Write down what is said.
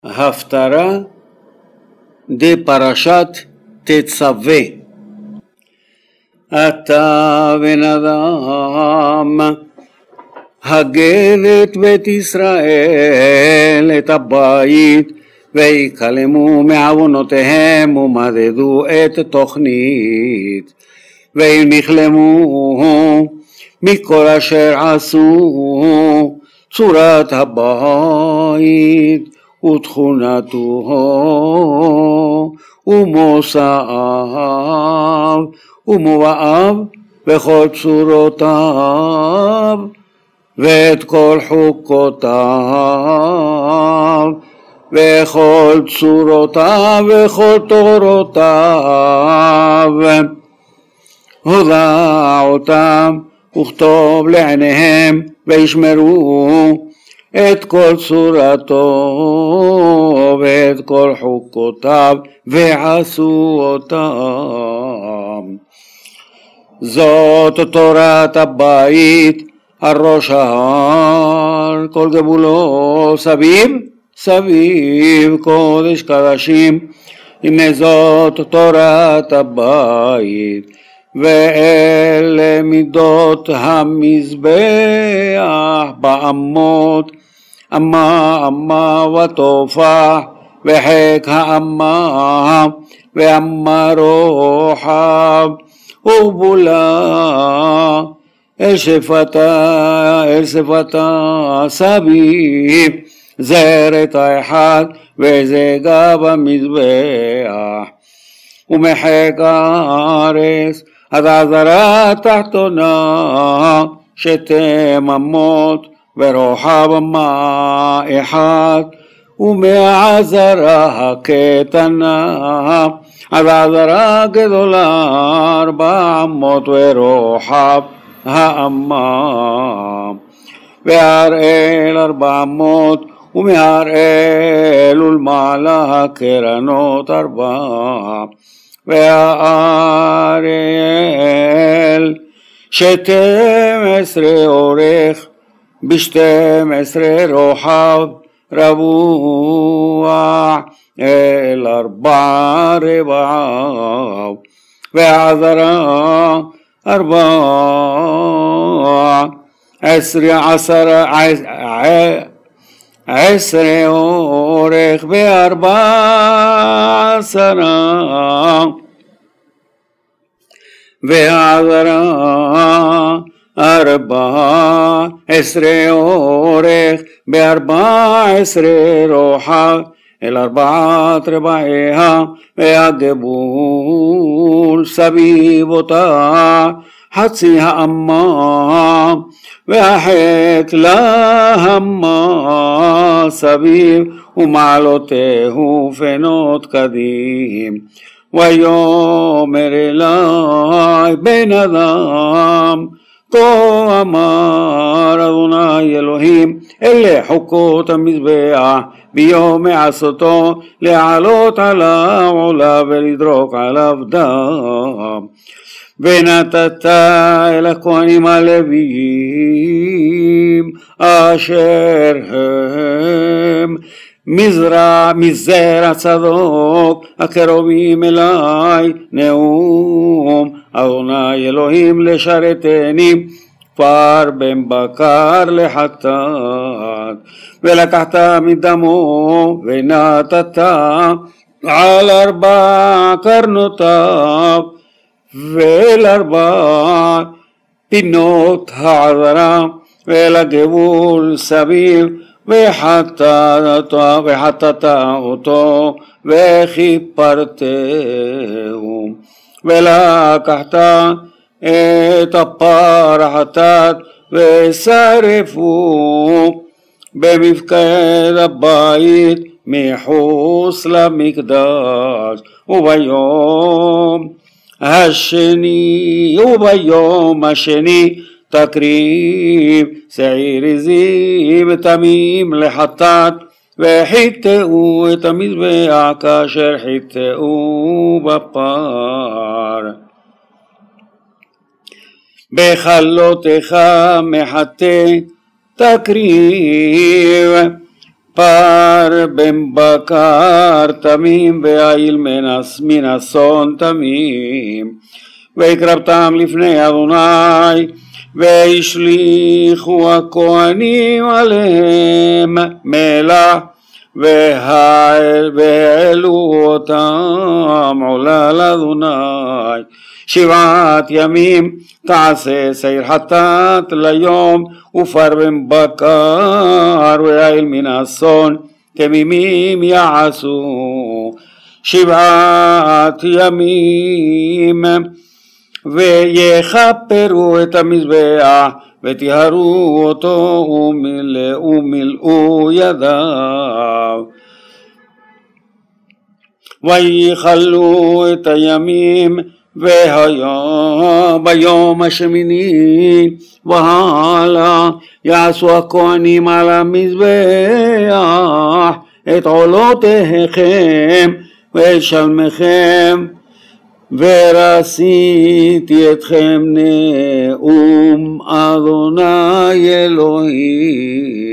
הפטרה דפרשת תצווה. אתה בן אדם, הגד את בית ישראל את הבית, ויקלמו מעוונותיהם ומדדו את תוכנית, ואם נכלמו מכל אשר עשו צורת הבית ותכונתו ומוסעיו ומובאיו וכל צורותיו ואת כל חוקותיו וכל צורותיו וכל תורותיו, הודע אותם וכתוב לעיניהם וישמרו את כל צורתו ואת כל חוקותיו ועשו אותם. זאת תורת הבית על ראש ההר, כל גבולו סביב קודש קדשים. הנה זאת תורת הבית, ואלה מידות המזבח באמות, אמה ותופח וחק האמה ואמה רוחב ובולה אל שפתה סביב זרת האחד וזגה במזבח, ומחק הארץ עד העזרה התחתונה שתי אמות ורוחב אמה אחד, ומהעזרה הקטנה עד העזרה הגדולה 400 ורוחב האמה, והראל 400 ומהראל ולמעלה הקרנות 4, והאריאל 12 אורך ב12 רוחב רבוע אל 4 רבעיו, והעזרה 10 אורך ב14, והעזרה 14 אורך ב14 רוחב אל 4 רבעיה, והגבול סביב אותה חצי האמה, והחק להמה סביב ומעלותיהו פנות קדים. ויאמר אלי בן אדם, כה אמר אדוני אלוהים, אלה חוקות המזבח ביום מעשותו, לעלות עליו עולה ולדרוק עליו דם. ונתת אל הכהנים הלוויים אשר הם מזרע צדוק הקרובים אלי נאום אדוני אלוהים לשרתני פר בן בקר לחטאת, ולקחת מדמו ונתת על 4 קרנותיו ואל 4 פינות העזרה ואל הגבול סביב, וחטאת אותו וכיפרתהו, ולקחת את הפר החטאת ושרפו במפקד הבית מחוץ למקדש. וביום השני תקריב שעיר עזים תמים לחטאת, וחיטאו את המזבח כאשר חיטאו בפר. בחלותיך מחטא תקריב, פר בן בקר תמים ועיל מן אסון תמים והקרבתם לפני אדוני והשליכו הכהנים עליהם מלח והעלו אותם עולה לאדוני 7 ימים תעשה שעיר חטאת ליום ופר בן בקר ועיל מן אסון תמימים יעשו 7 ימים ויכפרו את המזבח וטיהרו אותו ומילאו ידיו ויכלו את הימים ביום השמיני והלאה יעשו הכהנים על המזבח את עולותיכם ואת שלמיכם ורסיתי אתכם נאום אדוני אלוהים